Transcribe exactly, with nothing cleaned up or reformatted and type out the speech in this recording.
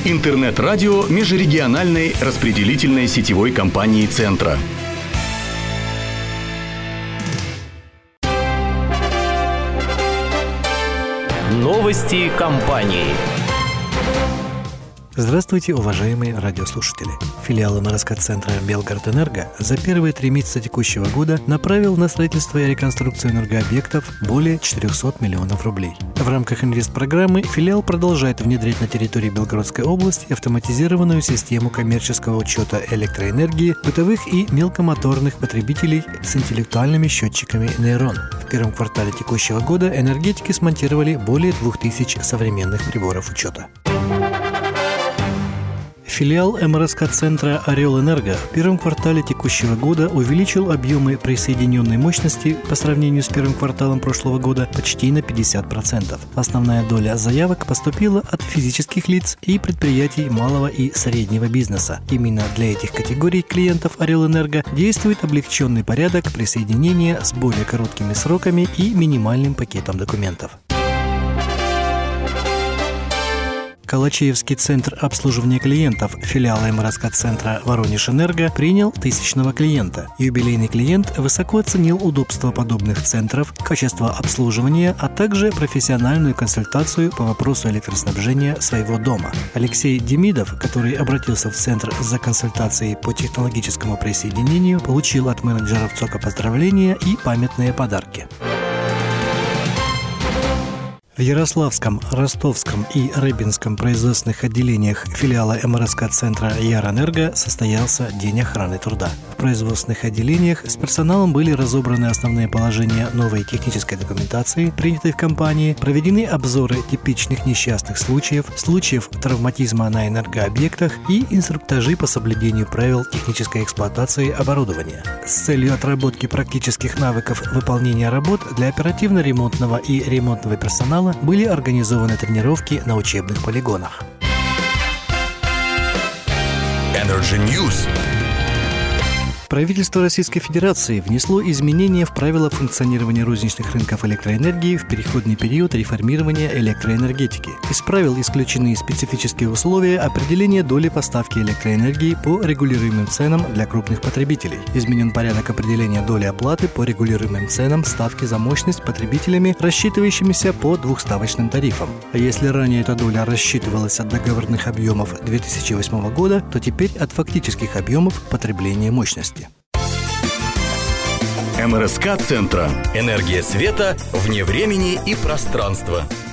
Интернет-радио межрегиональной распределительной сетевой компании «Центра». Новости компании. Здравствуйте, уважаемые радиослушатели. Филиал эм эр эс ка-центра «Белгородэнерго» за первые три месяца текущего года направил на строительство и реконструкцию энергообъектов более четыреста миллионов рублей. В рамках инвестпрограммы филиал продолжает внедрять на территории Белгородской области автоматизированную систему коммерческого учета электроэнергии бытовых и мелкомоторных потребителей с интеллектуальными счетчиками «Нейрон». В первом квартале текущего года энергетики смонтировали более двух тысяч современных приборов учета. Филиал эм эр эс ка-центра «Орел-Энерго» в первом квартале текущего года увеличил объемы присоединенной мощности по сравнению с первым кварталом прошлого года почти на пятьдесят процентов. Основная доля заявок поступила от физических лиц и предприятий малого и среднего бизнеса. Именно для этих категорий клиентов «Орел-Энерго» действует облегченный порядок присоединения с более короткими сроками и минимальным пакетом документов. Калачеевский центр обслуживания клиентов филиала эм эр эс ка-центра «Воронеж-Энерго» принял тысячного клиента. Юбилейный клиент высоко оценил удобство подобных центров, качество обслуживания, а также профессиональную консультацию по вопросу электроснабжения своего дома. Алексей Демидов, который обратился в центр за консультацией по технологическому присоединению, получил от менеджеров ЦОКа поздравления и памятные подарки. В Ярославском, Ростовском и Рыбинском производственных отделениях филиала эм эр эс ка-центра «Ярэнерго» состоялся День охраны труда. В производственных отделениях с персоналом были разобраны основные положения новой технической документации, принятой в компании, проведены обзоры типичных несчастных случаев, случаев травматизма на энергообъектах и инструктажи по соблюдению правил технической эксплуатации оборудования. С целью отработки практических навыков выполнения работ для оперативно-ремонтного и ремонтного персонала были организованы тренировки на учебных полигонах. Energy News. Правительство Российской Федерации внесло изменения в правила функционирования розничных рынков электроэнергии в переходный период реформирования электроэнергетики. Из правил исключены специфические условия определения доли поставки электроэнергии по регулируемым ценам для крупных потребителей. Изменен порядок определения доли оплаты по регулируемым ценам ставки за мощность потребителями, рассчитывающимися по двухставочным тарифам. А если ранее эта доля рассчитывалась от договорных объемов две тысячи восьмого года, то теперь от фактических объемов потребления мощности. эм эр эс ка-центра. Энергия света вне времени и пространства.